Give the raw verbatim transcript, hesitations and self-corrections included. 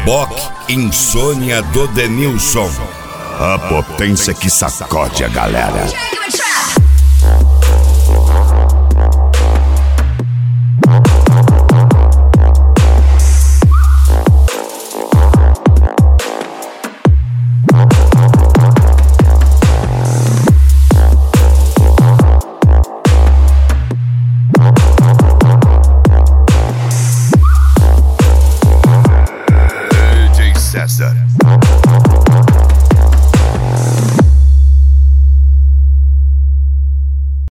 Bock Insônia do Denilson. A potência que sacode a galera.